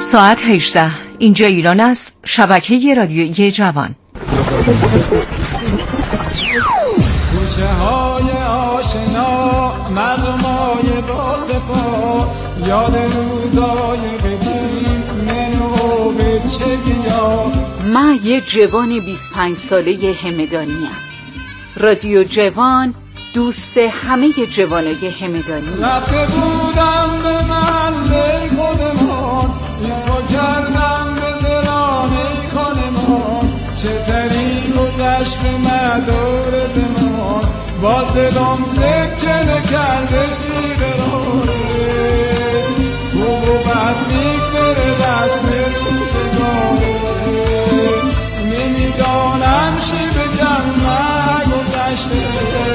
ساعت 18 اینجا ایران است. شبکه رادیویی جوان. کوچه های آشنا، مردمای با صفا، یاد روزای قدیم، منو به چگیا. من یه جوان 25 ساله همدانیم. رادیو جوان دوست همه جوانای همدانی. رفته بودم به محله خودمان، ایسا کردم به درانه خانمان. چطوری گذشت به مدار زمان، باز دلم سکه نکردش بیقراره. خوب و بد میگذره رسم روزگاره. نمیدانم چی بگم نگذشته،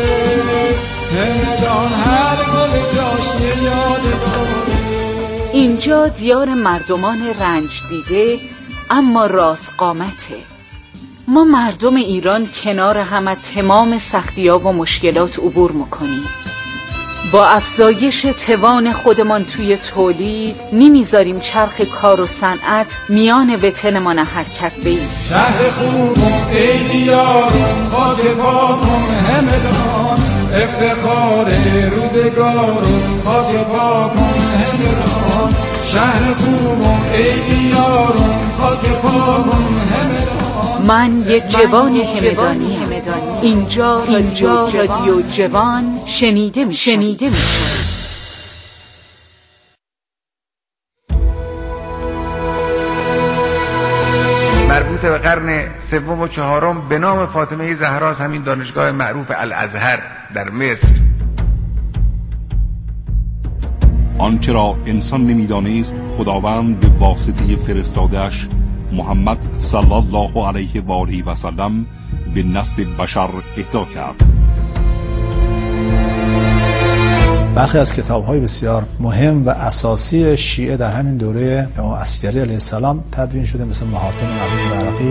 همدان هر گل جاش یه یادگاره. اینجا دیار مردمان رنج دیده اما راست قامته. ما مردم ایران کنار هم از تمام سختی‌ها و مشکلات عبور میکنیم. با افزایش توان خودمان توی تولید نمیذاریم چرخ کار و صنعت میان وطنمان حرکت بیست. شهر خوبم ای دیارم، خاک پاکم همدان، افتخار روزگارم، خاک پاکم همدان. شهر خوبم ای دیارم، خاک پاکم همدان. من یک جوان همدانی. اینجا رادیو جوان شنیده میشه. مربوط به قرن سوم و چهارم به نام فاطمه زهرا، همین دانشگاه معروف الازهر در مصر. آنچه را انسان نمی‌دانست خداوند به واسطه فرستاده‌اش محمد صلی الله علیه و آله و سلم به نسل بشر اهدا کرد. برخی از کتاب‌های بسیار مهم و اساسی شیعه در همین دوره امام عسکری علیه السلام تدوین شده، مثل محاسن مرحوم بیهقی.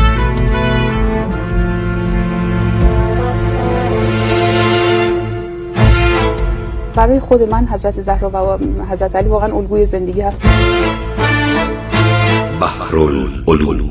برای خود من حضرت زهرا و حضرت علی واقعا الگوی زندگی هستند. بحرالعلوم.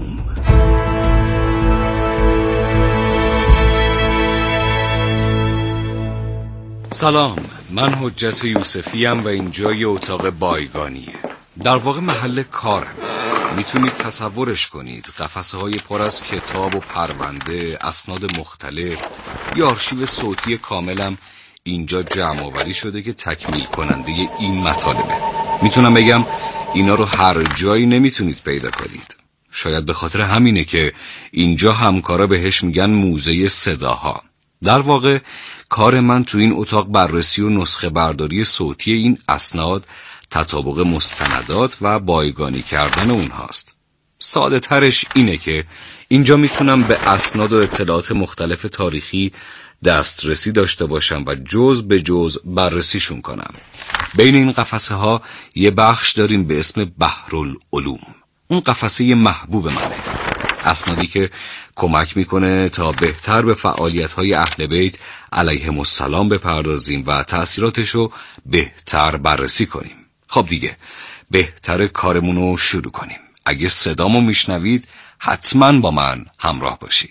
سلام، من حجت یوسفی ام و اینجا یه اتاق بایگانیه. در واقع محل کارم. میتونید تصورش کنید قفسه های پر از کتاب و پرونده، اسناد مختلف یا آرشیو صوتی کاملم اینجا جمع آوری شده که تکمیل کننده این مطالبه. میتونم بگم اینا رو هر جایی نمیتونید پیدا کنید. شاید به خاطر همینه که اینجا همکارا بهش میگن موزه صداها. در واقع کار من تو این اتاق بررسی و نسخه برداری صوتی این اسناد، تطابق مستندات و بایگانی کردن اونهاست. ساده ترش اینه که اینجا میتونم به اسناد و اطلاعات مختلف تاریخی دسترسی داشته باشم و جز به جز بررسیشون کنم. بین این قفسه ها یه بخش داریم به اسم بحرالعلوم. اون قفسه محبوب منه. اسنادی که کمک میکنه تا بهتر به فعالیت‌های اهل بیت علیهم السلام بپردازیم و تأثیراتشو بهتر بررسی کنیم. خب دیگه بهتر کارمونو شروع کنیم. اگه صدامو میشنوید حتما با من همراه باشید.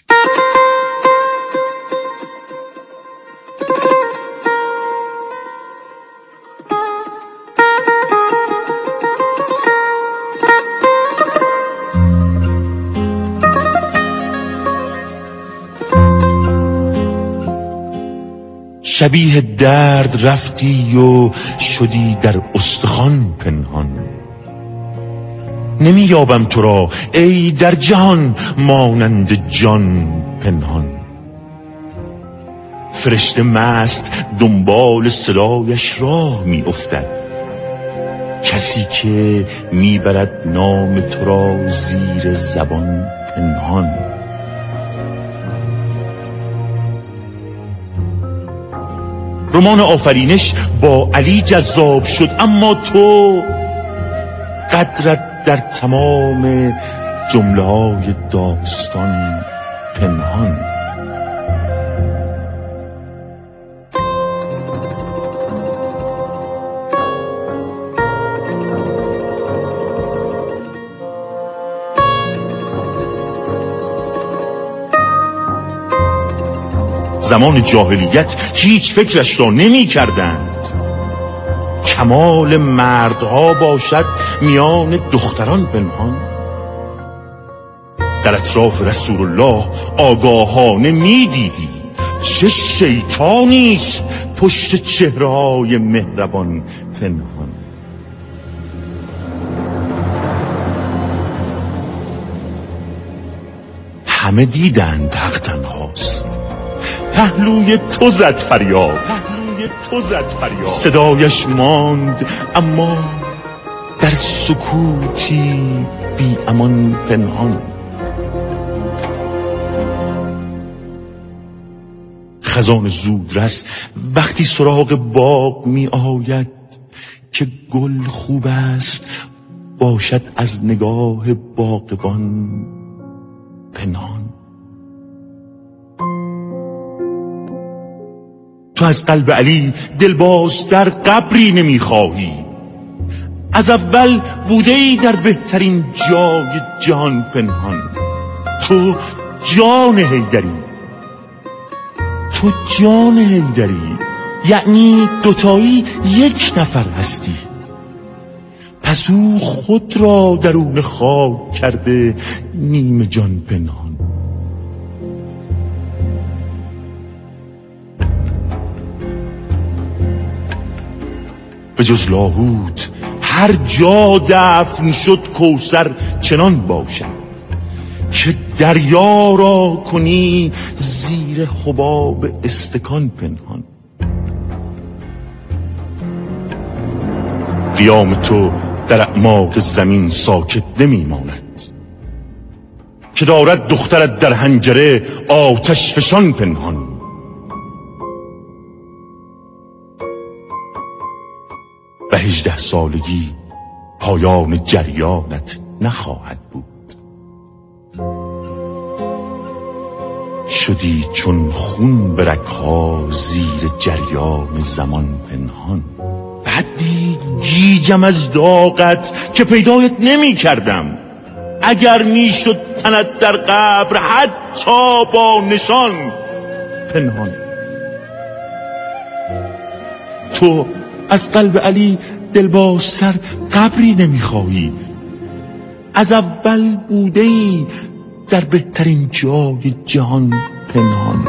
شبیه درد رفتی و شدی در استخوان پنهان. نمی یابم تو را ای در جهان مانند جان پنهان. فرشته مست دنبال صدایش راه می افتد، کسی که می برد نام تو را زیر زبان پنهان. رمان آفرینش با علی جذاب شد، اما تو قدرت در تمام جمله های داستان پنهان. زمان جاهلیت هیچ فکرش را نمی کردند. کمال مردها باشد میان دختران پنهان. در اطراف رسول الله آگاهانه می دیدی چه شیطانیست پشت چهره‌های مهربان پنهان. همه دیدند حق تنهاست، پهلوی تو زد فریاد، صدایش ماند اما در سکوتی بی امان پنهان. خزان زودرس وقتی سراغ باغ می آید که گل خوب است باشد از نگاه باغبان پنهان. تو از قلب علی دلباز در قبری نمیخواهی، از اول بوده‌ای در بهترین جای جهان پنهان. تو جان حیدری، یعنی دوتایی یک نفر هستید. پس او خود را درون خاک کرده نیمه جان پنهان. به جز لاهوت هر جا دفن شد کوثر چنان باشد که دریا را کنی زیر حباب استکان پنهان. قیام تو در اعماق زمین ساکت نمیماند که دارد دخترت در حنجره آتش فشان پنهان. به 18 سالگی پایان جریانت نخواهد بود. شدی چون خون به رگ‌ها زیر جریان زمان پنهان. بعدی گیجم از داغت که پیدایت نمی کردم. اگر می شد تنت در قبر حتی با نشان پنهان. تو از قلب علی دلبازتر قبری نمیخواهی، از اول بوده‌ای در بهترین جای جهان پنهان.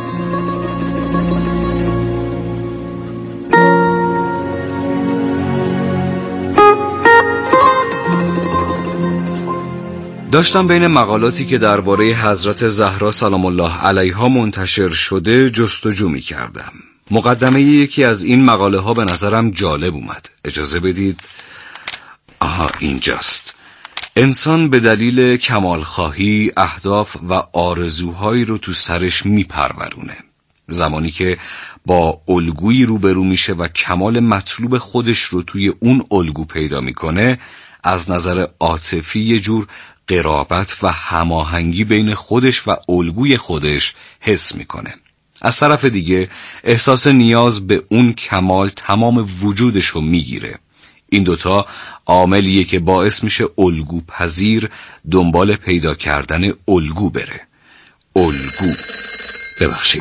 داشتم بین مقالاتی که درباره حضرت زهرا سلام الله علیها منتشر شده جستجو می کردم. مقدمه یکی از این مقاله ها به نظرم جالب اومد. اجازه بدید. اینجاست. انسان به دلیل کمالخواهی اهداف و آرزوهایی رو تو سرش میپرورونه. زمانی که با الگویی روبرو میشه و کمال مطلوب خودش رو توی اون الگو پیدا میکنه، از نظر عاطفی یه جور قرابت و هماهنگی بین خودش و الگوی خودش حس میکنه. از طرف دیگه احساس نیاز به اون کمال تمام وجودش رو میگیره. این دوتا عاملیه که باعث میشه الگو پذیر دنبال پیدا کردن الگو بره. الگو. ببخشید.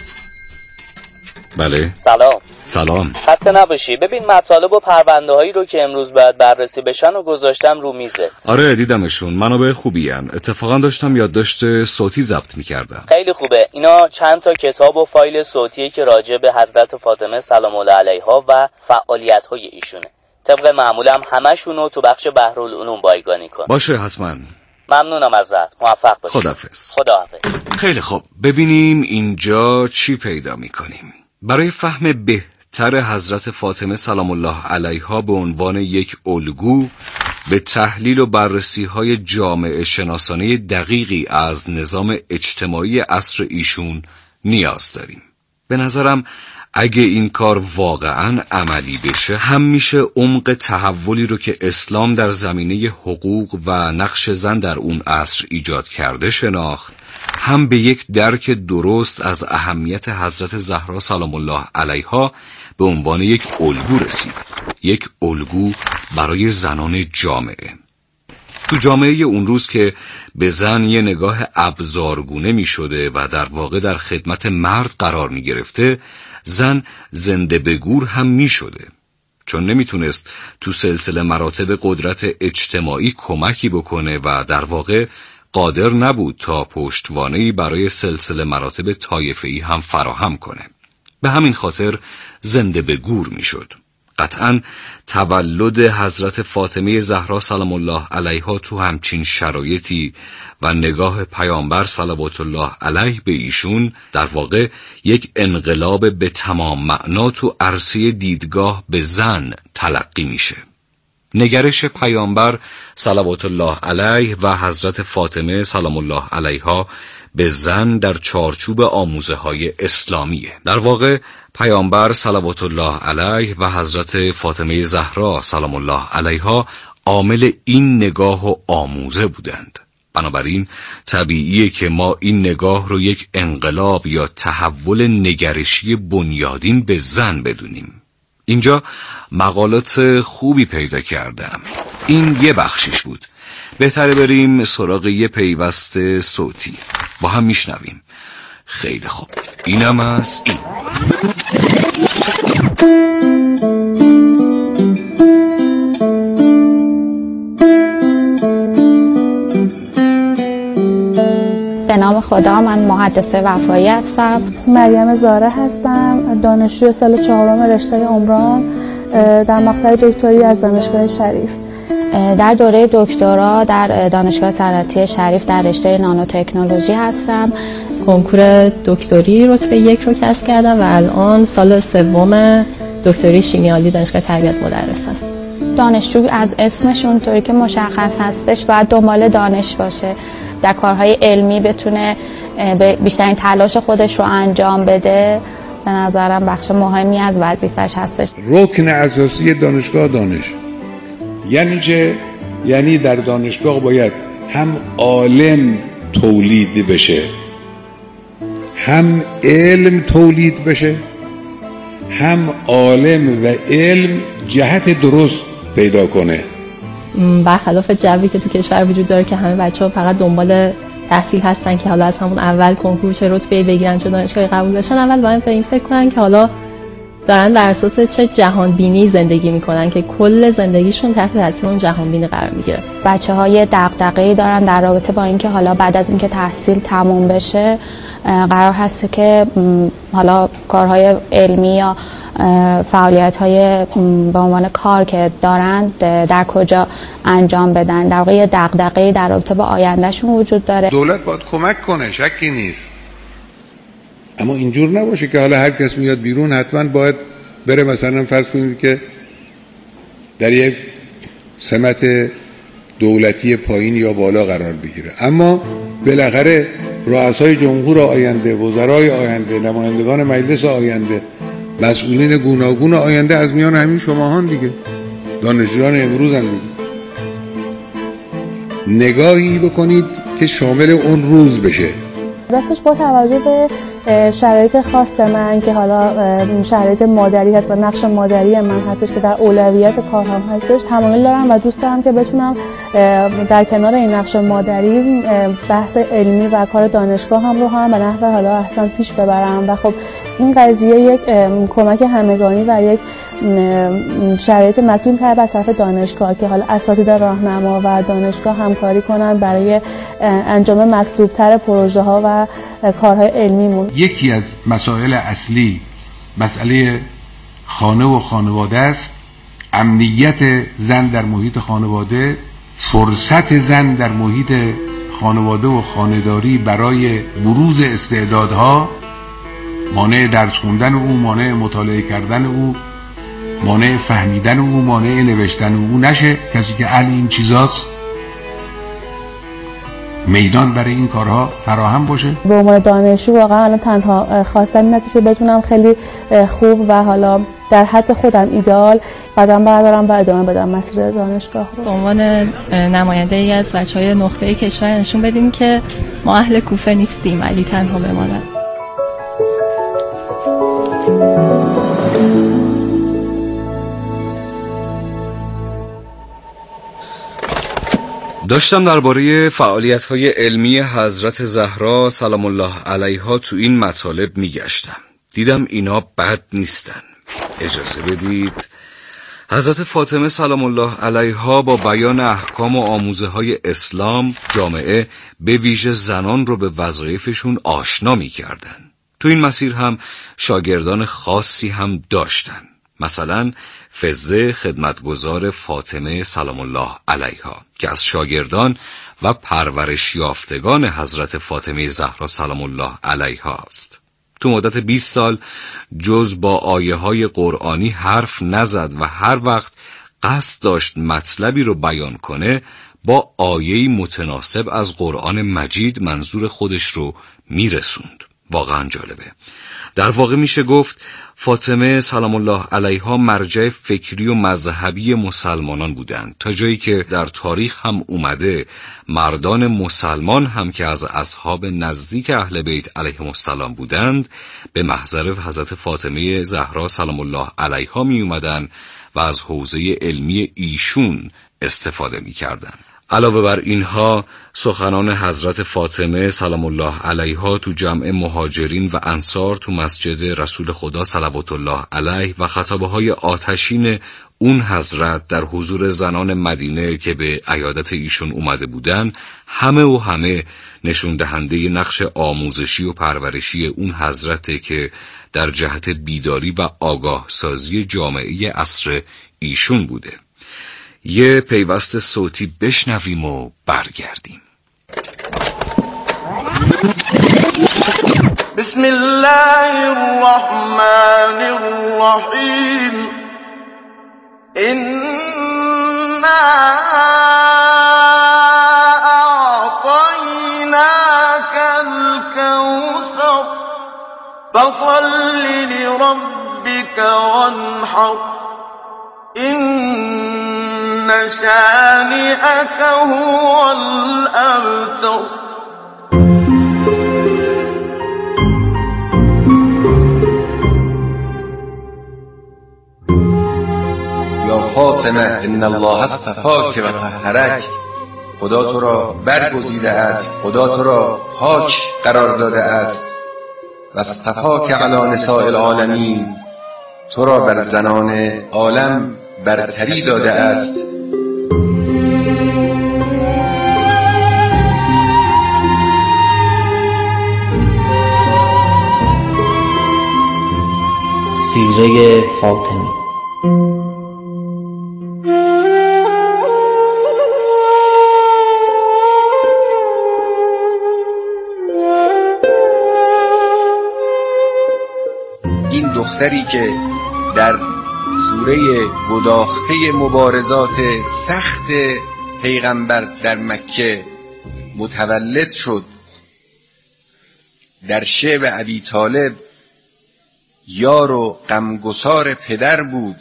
بله. سلام. خسته نباشی. ببین مطالب و پرونده هایی رو که امروز باید بررسی بشن و گذاشتم رو میزت. آره دیدمشون. منابع خوبی هن. اتفاقا داشتم یادداشت صوتی ضبط میکردم. خیلی خوبه. اینا چند تا کتاب و فایل صوتیه که راجع به حضرت فاطمه سلام الله علیها و فعالیت های ایشونه. طبق معمولم همشونو تو بخش بحرالعلوم بایگانی کن. باشه حتما. ممنونم ازت. موفق باشی. خداحافظ. خیلی خوب. ببینیم اینجا چی پیدا میکنیم. برای فهم بهتر حضرت فاطمه سلام الله علیها به عنوان یک الگو، به تحلیل و بررسی های جامعه شناسانه دقیقی از نظام اجتماعی عصر ایشون نیاز داریم. به نظرم اگه این کار واقعاً عملی بشه، هم میشه عمق تحولی رو که اسلام در زمینه حقوق و نقش زن در اون عصر ایجاد کرده شناخت، هم به یک درک درست از اهمیت حضرت زهرا سلام الله علیها به عنوان یک الگو رسید. یک الگو برای زنان جامعه. تو جامعه اون روز که به زن یه نگاه ابزارگونه می شده و در واقع در خدمت مرد قرار می گرفته، زن زنده به گور هم می شده، چون نمیتونست تو سلسله مراتب قدرت اجتماعی کمکی بکنه و در واقع قادر نبود تا پشتوانه‌ای برای سلسله مراتب طایفه‌ای هم فراهم کنه. به همین خاطر زنده به گور میشد. قطعاً تولد حضرت فاطمه زهرا سلام الله علیها تو همچین شرایطی و نگاه پیامبر صلوات الله علیه به ایشون در واقع یک انقلاب به تمام معنا تو عرصه دیدگاه به زن تلقی میشه. نگرش پیامبر صلوات الله علیه و حضرت فاطمه سلام الله علیها به زن در چارچوب آموزه‌های اسلامیه. در واقع پیامبر صلوات الله علیه و حضرت فاطمه زهرا سلام الله علیها عامل این نگاه و آموزه بودند. بنابراین طبیعیه که ما این نگاه رو یک انقلاب یا تحول نگرشی بنیادین به زن بدونیم. اینجا مقالات خوبی پیدا کردم. این یه بخشش بود. بهتره بریم سراغ یه پیوست صوتی. با هم میشنویم. خیلی خوب. اینم از این. به نام خدا، من محدثه وفایی هستم. مریم زاره هستم، دانشجوی سال 4 رشته عمران در مقطع دکتری از دانشگاه شریف. در دوره دکترا در دانشگاه صنعتی شریف در رشته نانوتکنولوژی هستم. کنکور دکتری رتبه 1 رو کسب کردم و الان سال 3 دکتری شیمیایی دانشگاه تربیت مدرس هست. دانشجو از اسمش اونطوری که مشخص هستش باید دنبال دانش باشه، در کارهای علمی بتونه بیشترین تلاش خودش رو انجام بده. به نظرم بخش مهمی از وظیفش هستش. رکن اساسی دانشگاه دانش یعنی چه؟ یعنی در دانشگاه باید هم عالم تولید بشه، هم علم تولید بشه، هم عالم و علم جهت درست پیدا کنه. برخلاف جوی که تو کشور وجود داره که همه بچه‌ها فقط دنبال تحصیل هستن که حالا از همون اول کنکور چه رتبه‌ای بگیرن چه دانشگاهی قبول بشن، اول باید این فکر کنن که حالا دارن بر اساس چه جهان بینی زندگی میکنن که کل زندگیشون تحت تاثیر اون جهان بینی قرار میگیره. بچه‌ها یه دغدغه‌ای دارن در رابطه با اینکه حالا بعد از اینکه تحصیل تموم بشه قرار هست که حالا کارهای علمی یا فعالیت‌های به عنوان کار که دارن در کجا انجام بدن. در واقع یه دغدغه‌ای در رابطه با آیندهشون وجود داره. دولت باید کمک کنه، شکی نیست، اما اینجور نباشه که حالا هر کس میاد بیرون حتما باید بره مثلا فرض کنید که در یک سمت دولتی پایین یا بالا قرار بگیره، اما بالاخره رؤسای جمهور آینده، وزرای آینده، نمایندگان مجلس آینده، مسئولین گوناگون آینده از میان همین شماهان دیگه، دانشجویان امروز هم دیگه. نگاهی بکنید که شامل اون روز بشه. راستش با توجه به شرایط خاص من که حالا شرایط مادری هست و نقش مادری من هستش که در اولویت کارم هستش، تمایل دارم و دوست دارم که بتونم در کنار این نقش مادری بحث علمی و کار دانشگاه هم رو هم به نحو حالا احسن پیش ببرم و خب این قضیه یک کمک همگانی و یک شرایط متون تر از طرف دانشگاه که حالا اساتید راهنما و دانشگاه همکاری کنن برای انجام مطلوب‌تر پروژه ها و کارهای علمیمون. یکی از مسائل اصلی مسئله خانه و خانواده است. امنیت زن در محیط خانواده، فرصت زن در محیط خانواده و خانه‌داری برای بروز استعدادها، مانع درس خوندن او، مانع مطالعه کردن او، مانع فهمیدن او، مانع نوشتن او نشه. کسی که اهل این چیزاست میدان برای این کارها فراهم باشه. به عنوان دانشجو واقعا الان تنها خواستم این که بتونم خیلی خوب و حالا در حد خودم ایدئال قدم بردارم و ادامه بدم مسیر دانشگاه رو. به عنوان نماینده ای از بچهای نخبه کشور نشون بدیم که ما اهل کوفه نیستیم، علی تنها بماند. داشتم درباره فعالیت‌های علمی حضرت زهرا سلام الله علیها تو این مطالب میگشتم. دیدم اینا بد نیستن. اجازه بدید حضرت فاطمه سلام الله علیها با بیان احکام و آموزه‌های اسلام جامعه به ویژه زنان رو به وظایفشون آشنا می‌کردن. تو این مسیر هم شاگردان خاصی هم داشتن. مثلا فزه خدمتگزار فاطمه سلام الله علیها که از شاگردان و پرورش یافتگان حضرت فاطمه زهرا سلام الله علیها است. تو مدت 20 سال جز با آیه های قرآنی حرف نزد و هر وقت قصد داشت مطلبی رو بیان کنه با آیه‌ای متناسب از قرآن مجید منظور خودش رو میرسوند. واقعا جالبه. در واقع میشه گفت فاطمه سلام الله علیها مرجع فکری و مذهبی مسلمانان بودند، تا جایی که در تاریخ هم اومده مردان مسلمان هم که از اصحاب نزدیک اهل بیت علیهم السلام بودند به محضر حضرت فاطمه زهرا سلام الله علیها می اومدن و از حوزه علمی ایشون استفاده می کردن. علاوه بر اینها سخنان حضرت فاطمه سلام الله علیها تو جمع مهاجرین و انصار تو مسجد رسول خدا صلوات الله علیه و خطابه های آتشین اون حضرت در حضور زنان مدینه که به عیادت ایشون اومده بودن همه نشون دهنده نقش آموزشی و پرورشی اون حضرته که در جهت بیداری و آگاه سازی جامعه عصر ایشون بوده. یه پیوست صوتی بشنویم و برگردیم. بسم الله الرحمن الرحیم انا اعطیناک الکوثر فصل لربک وانحر إن شانئك هو الأبتر. یا فاطمه ان الله اصطفاک و طهرک، خدا تو را برگزیده است، خدا تو را پاک قرار داده است و اصطفاک علی نساء العالمین، تو را بر زنان عالم برتری داده است. سیره فاطمی. این دختری که در شوره گداخته مبارزات سخت پیغمبر در مکه متولد شد، در شعب ابی طالب یار و غمگسار پدر بود،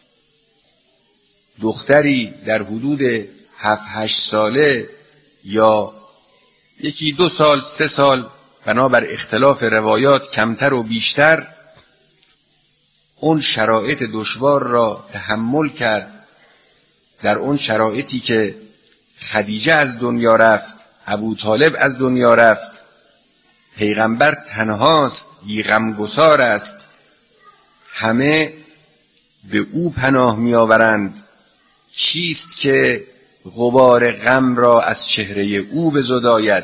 دختری در حدود 7-8 ساله یا 1-2 سال 3 سال بنابر اختلاف روایات کمتر و بیشتر اون شرایط دشوار را تحمل کرد. در اون شرایطی که خدیجه از دنیا رفت، ابو طالب از دنیا رفت، پیغمبر تنهاست، بی غمگسار است، همه به او پناه می آورند. چیست که غبار غم را از چهره او بزداید؟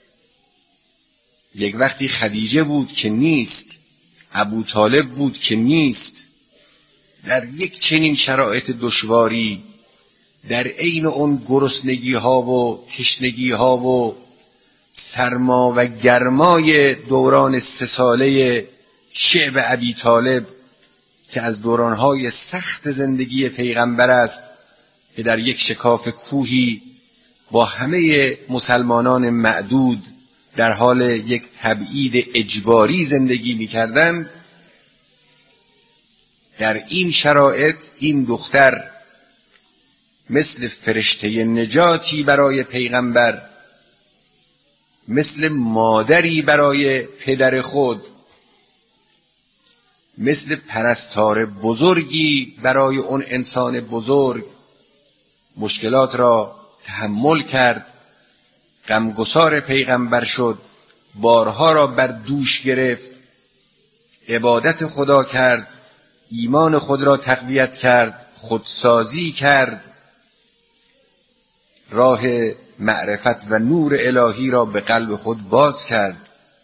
یک وقتی خدیجه بود که نیست، ابو طالب بود که نیست. در یک چنین شرایط دشواری، در عین اون گرسنگی ها و تشنگی ها و سرما و گرمای دوران 3 ساله شعب ابی طالب که از دورانهای سخت زندگی پیغمبر است، که در یک شکاف کوهی با همه مسلمانان معدود در حال یک تبعید اجباری زندگی می‌کردند، در این شرایط این دختر مثل فرشته نجاتی برای پیغمبر، مثل مادری برای پدر خود، مثل پرستار بزرگی برای اون انسان بزرگ مشکلات را تحمل کرد، غمگسار پیغمبر شد، بارها را بر دوش گرفت، عبادت خدا کرد، ایمان خود را تقویت کرد، خودسازی کرد، راه معرفت و نور الهی را به قلب خود باز کرد.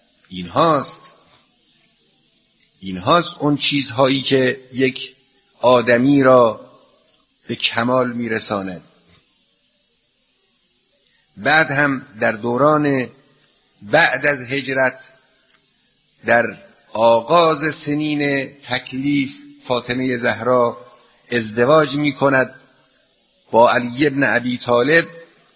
اینهاست اون چیزهایی که یک آدمی را به کمال میرساند. بعد هم در دوران بعد از هجرت، در آغاز سنین تکلیف، فاطمه زهرا ازدواج می کند با علی ابن ابی طالب.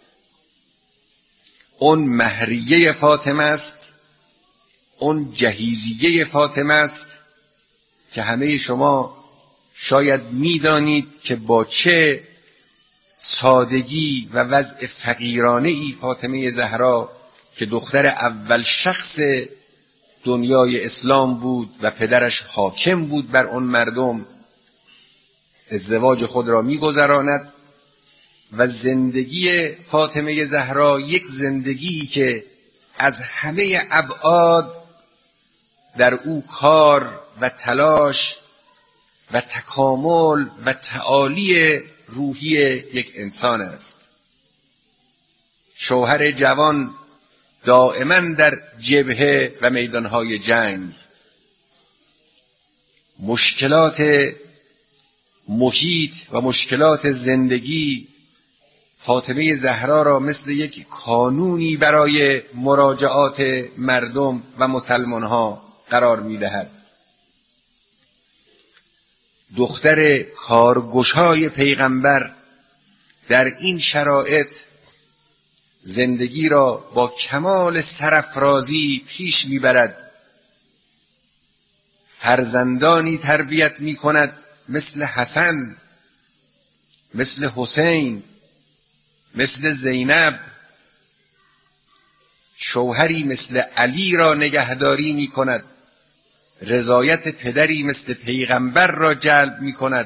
اون مهریه فاطمه است، اون جهیزیه فاطمه است که همه شما شاید میدانید که با چه سادگی و وضع فقیرانه ای فاطمه زهرا که دختر اول شخص دنیای اسلام بود و پدرش حاکم بود بر اون مردم، ازدواج خود را می‌گذراند. و زندگی فاطمه زهرا یک زندگی که از همه ابعاد در او کار و تلاش و تکامل و تعالی روحی یک انسان است. شوهر جوان دائما در جبهه و میدانهای جنگ، مشکلات محیط و مشکلات زندگی فاطمه زهرا را مثل یک کانونی برای مراجعات مردم و مسلمانها قرار می‌دهد. دختر کارگشای پیغمبر در این شرایط زندگی را با کمال سرافرازی پیش میبرد. فرزندانی تربیت میکند مثل حسن، مثل حسین، مثل زینب. شوهری مثل علی را نگهداری میکند. رضایت پدری مثل پیغمبر را جلب میکند.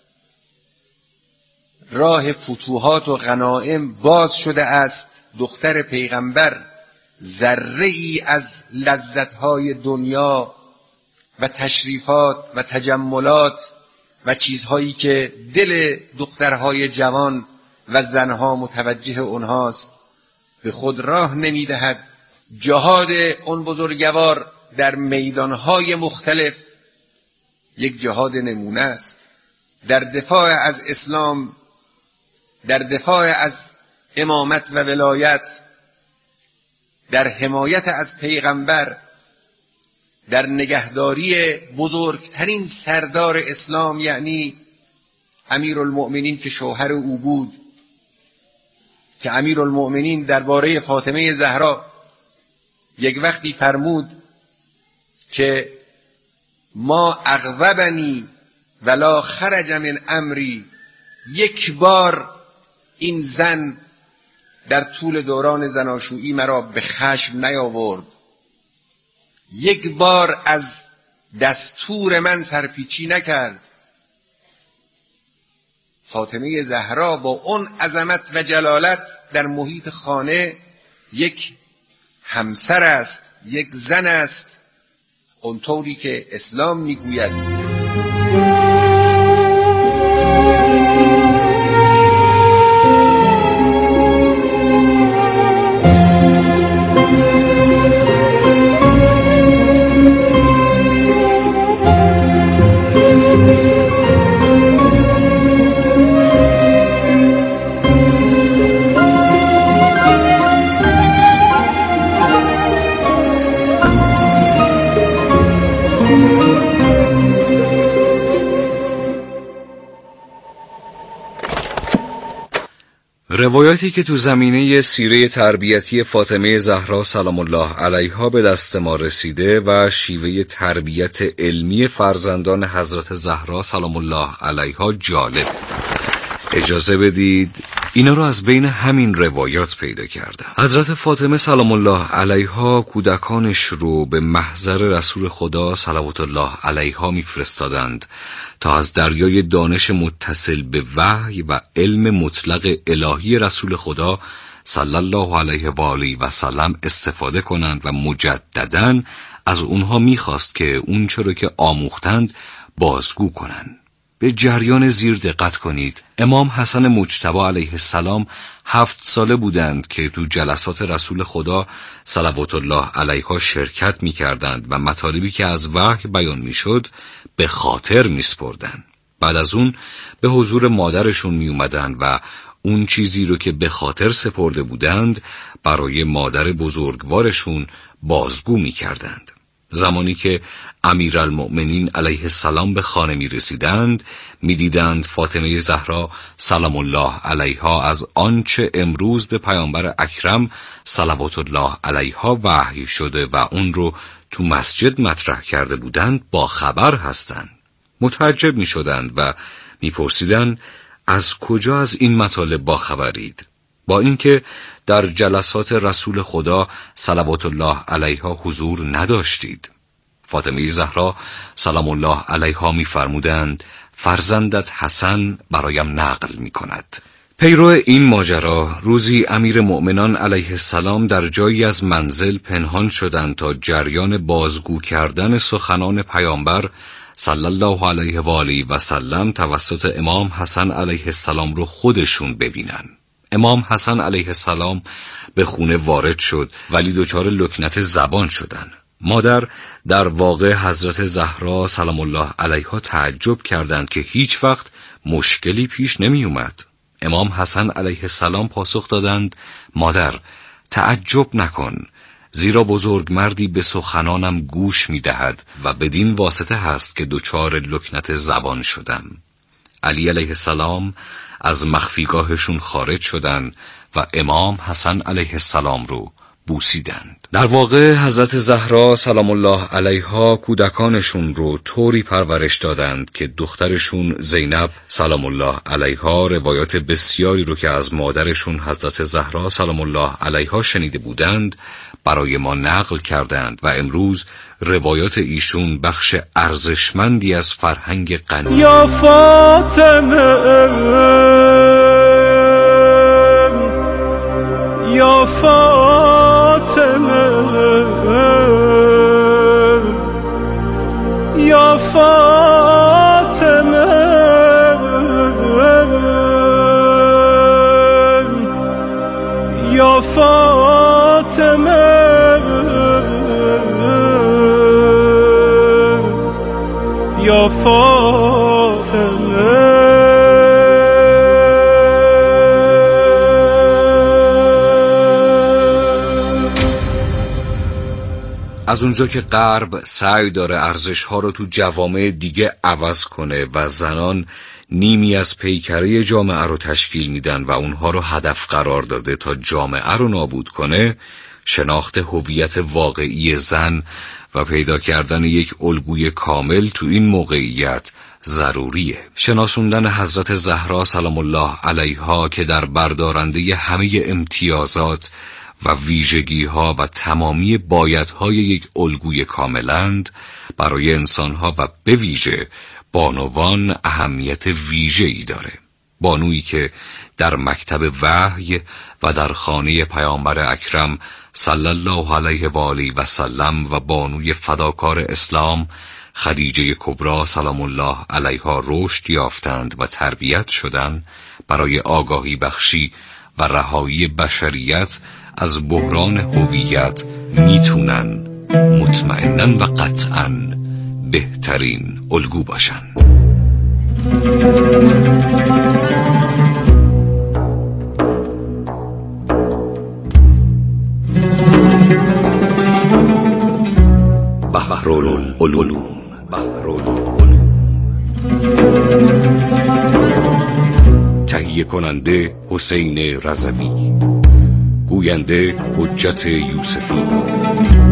راه فتوحات و غنایم باز شده است. دختر پیغمبر ذره ای از لذتهای دنیا و تشریفات و تجملات و چیزهایی که دل دخترهای جوان و زنها متوجه اونهاست به خود راه نمیدهد. جهاد اون بزرگوار در میدانهای مختلف یک جهاد نمونه است، در دفاع از اسلام، در دفاع از امامت و ولایت، در حمایت از پیغمبر، در نگهداری بزرگترین سردار اسلام یعنی امیرالمؤمنین که شوهر او بود، که امیرالمؤمنین درباره فاطمه زهرا یک وقتی فرمود که ما اغضبنی ولا خرج من امری. یک بار این زن در طول دوران زناشویی مرا به خشم نیاورد، یک بار از دستور من سرپیچی نکرد. فاطمه زهرا با اون عظمت و جلالت در محیط خانه یک همسر است، یک زن است، اونطوری که اسلام میگوید. روایاتی که تو زمینه سیره تربیتی فاطمه زهرا سلام الله علیها به دست ما رسیده و شیوه تربیت علمی فرزندان حضرت زهرا سلام الله علیها جالب. اجازه بدید اینا رو از بین همین روایات پیدا کردم. حضرت فاطمه سلام الله علیها کودکانش رو به محضر رسول خدا صلوات الله علیها میفرستادند تا از دریای دانش متصل به وحی و علم مطلق الهی رسول خدا صلی الله علیه و آله و سلم استفاده کنند و مجدداً از اونها میخواست که اون چرا که آموختند بازگو کنند. به جریان زیر دقت کنید. امام حسن مجتبی علیه السلام 7 ساله بودند که تو جلسات رسول خدا صلوات الله علیها شرکت میکردند و مطالبی که از وحی بیان میشد به خاطر میسپردند. بعد از اون به حضور مادرشون میومدند و اون چیزی رو که به خاطر سپرده بودند برای مادر بزرگوارشون بازگو میکردند. زمانی که امیرالمؤمنین علیه السلام به خانه می رسیدند می دیدند فاطمه زهرا سلام الله علیها از آنچه امروز به پیامبر اکرم صلوات الله علیها وحی شده و اون رو تو مسجد مطرح کرده بودند با خبر هستند. متعجب می شدند و می پرسیدند از کجا از این مطالب با خبرید؟ با اینکه در جلسات رسول خدا صلوات الله علیها حضور نداشتید. فاطمه زهرا سلام الله علیها می‌فرمودند فرزندت حسن برایم نقل می‌کند. پیرو این ماجرا روزی امیر مؤمنان علیه السلام در جایی از منزل پنهان شدند تا جریان بازگو کردن سخنان پیامبر صلی الله علیه و آله و سلم توسط امام حسن علیه السلام رو خودشون ببینن. امام حسن علیه السلام به خونه وارد شد ولی دچار لکنت زبان شدن. مادر در واقع حضرت زهرا سلام الله علیها تعجب کردند که هیچ وقت مشکلی پیش نمی اومد. امام حسن علیه السلام پاسخ دادند مادر تعجب نکن، زیرا بزرگ مردی به سخنانم گوش می دهد و بدین واسطه هست که دچار لکنت زبان شدم. علی علیه السلام از مخفیگاهشون خارج شدند و امام حسن علیه السلام رو بوسیدند. در واقع حضرت زهرا سلام الله علیها کودکانشون رو طوری پرورش دادند که دخترشون زینب سلام الله علیها روایات بسیاری رو که از مادرشون حضرت زهرا سلام الله علیها شنیده بودند برای ما نقل کردند و امروز روایات ایشون بخش ارزشمندی از فرهنگ غنی یا فاطمه یا فاطمه یا فاطمه یا فاطمه یا فاطمه. از اونجا که غرب سعی داره ارزش‌ها رو تو جوامع دیگه عوض کنه و زنان نیمی از پیکره جامعه رو تشکیل میدن و اونها رو هدف قرار داده تا جامعه رو نابود کنه، شناخت هویت واقعی زن و پیدا کردن یک الگوی کامل تو این موقعیت ضروریه. شناسوندن حضرت زهرا سلام الله علیها که در بردارنده همه امتیازات و ویژگی‌ها و تمامی بایدهای یک الگوی کاملند برای انسان‌ها و به ویژه بانوان اهمیت ویژه‌ای داره. بانویی که در مکتب وحی و در خانه پیامبر اکرم صلی الله علیه و آله و سلم و بانوی فداکار اسلام خدیجه کبری سلام الله علیها رشد یافتند و تربیت شدند، برای آگاهی بخشی و رهایی بشریت از بحران هویت میتونن مطمئناً و قطعاً بهترین الگو باشن. بحرالعلوم تهیه کننده حسین رضوی، گوینده حجت یوسفی.